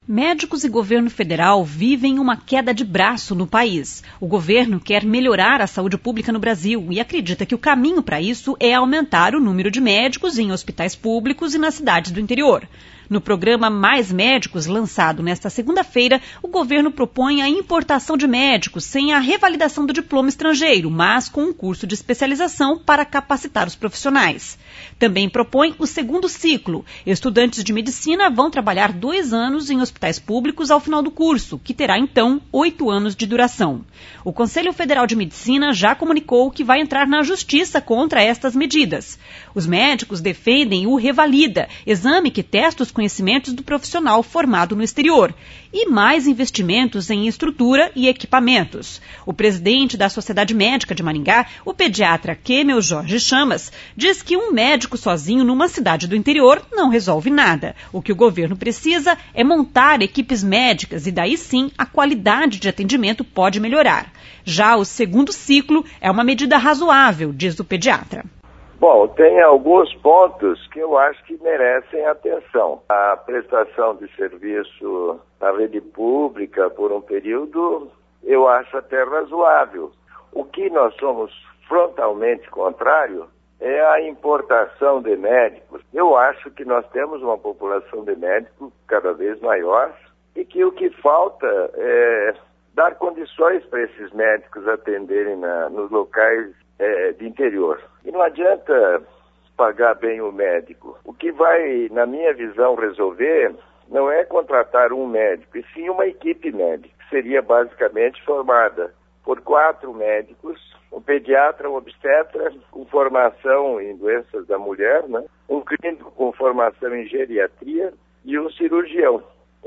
Médicos e governo federal vivem uma queda de braço no país. O governo quer melhorar a saúde pública no Brasil e acredita que o caminho para isso é aumentar o número de médicos em hospitais públicos e nas cidades do interior. No programa Mais Médicos, lançado nesta segunda-feira, o governo propõe a importação de médicos sem a revalidação do diploma estrangeiro, mas com um curso de especialização para capacitar os profissionais. Também propõe o segundo ciclo. Estudantes de medicina vão trabalhar 2 anos em hospitais públicos ao final do curso, que terá então 8 anos de duração. O Conselho Federal de Medicina já comunicou que vai entrar na justiça contra estas medidas. Os médicos defendem o Revalida, exame que testa os conhecimentos do profissional formado no exterior, e mais investimentos em estrutura e equipamentos. O presidente da Sociedade Médica de Maringá, o pediatra Kemel Jorge Chamas, diz que um médico sozinho numa cidade do interior não resolve nada. O que o governo precisa é montar equipes médicas e daí sim a qualidade de atendimento pode melhorar. Já o segundo ciclo é uma medida razoável, diz o pediatra. Bom, tem alguns pontos que eu acho que merecem atenção. A prestação de serviço na rede pública por um período, eu acho até razoável. O que nós somos frontalmente contrário é a importação de médicos. Eu acho que nós temos uma população de médicos cada vez maior e que o que falta é dar condições para esses médicos atenderem nos locais de interior. E não adianta pagar bem o médico. O que vai, na minha visão, resolver não é contratar um médico, e sim uma equipe médica, que seria basicamente formada por 4 médicos, um pediatra, um obstetra com formação em doenças da mulher, né? Um clínico com formação em geriatria e um cirurgião.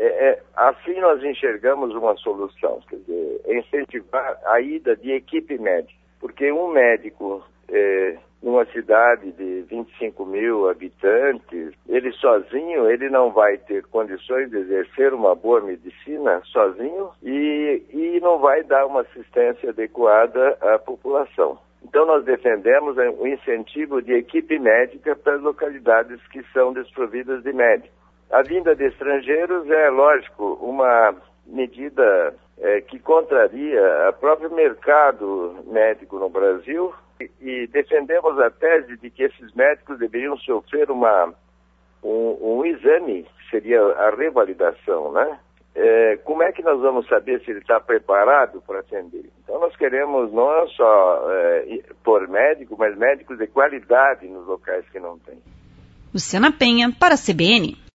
Assim nós enxergamos uma solução, quer dizer, incentivar a ida de equipe médica. Porque um médico numa cidade de 25 mil habitantes, ele sozinho, ele não vai ter condições de exercer uma boa medicina sozinho e não vai dar uma assistência adequada à população. Então nós defendemos o incentivo de equipe médica para as localidades que são desprovidas de médico. A vinda de estrangeiros é, lógico, uma medida que contraria o próprio mercado médico no Brasil e defendemos a tese de que esses médicos deveriam sofrer um exame, que seria a revalidação, né? Como é que nós vamos saber se ele está preparado para atender? Então nós queremos não só por médico, mas médicos de qualidade nos locais que não tem. Luciana Penha, para a CBN.